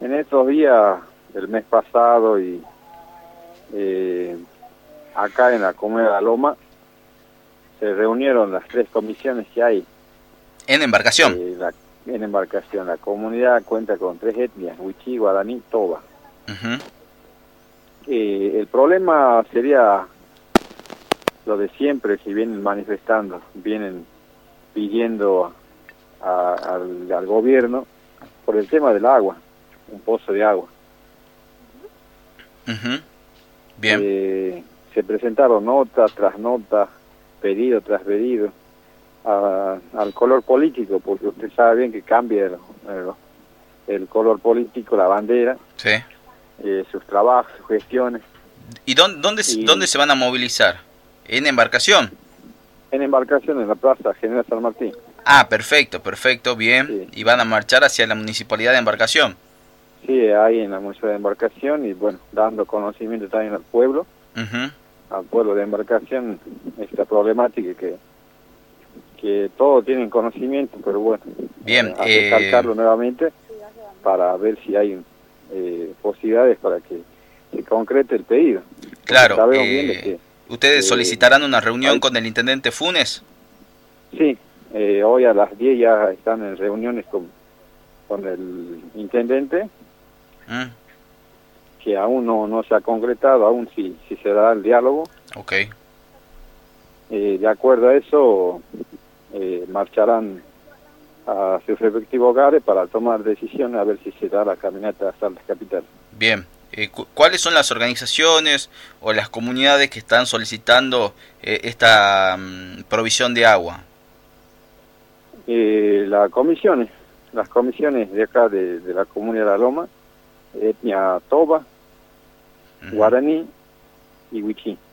En estos días del mes pasado y acá en la Comuna de la Loma se reunieron las 3 comisiones que hay. En embarcación. En embarcación. La comunidad cuenta con 3 etnias: Wichí, Guaraní, Toba. El problema sería lo de siempre, que vienen manifestando, vienen pidiendo al gobierno por el tema del agua, un pozo de agua. Bien. Se presentaron nota tras nota, pedido tras pedido, al color político, porque usted sabe bien que cambia el color político, la bandera, Sí. sus trabajos, sus gestiones. ¿Y dónde se van a movilizar? ¿En embarcación? En embarcación, en la Plaza General San Martín. Ah, perfecto, bien. Sí. ¿Y van a marchar hacia la municipalidad de Embarcación? Sí, ahí en la municipalidad de Embarcación, y bueno, dando conocimiento también al pueblo de Embarcación, esta problemática que todos tienen conocimiento, pero bueno, bien, a recalcarlo nuevamente para ver si hay posibilidades para que se concrete el pedido. Claro. Sabemos bien de que ¿ustedes solicitarán una reunión con el intendente Funes? Sí, hoy a las 10 ya están en reuniones con el intendente, que aún no se ha concretado, aún si se da el diálogo. Ok. De acuerdo a eso, marcharán a sus respectivos hogares para tomar decisiones a ver si se da la caminata hasta la capital. Bien. ¿Cuáles son las organizaciones o las comunidades que están solicitando esta provisión de agua? Las comisiones de acá de la Comuna de la Loma, etnia Toba, Guaraní y Wichí.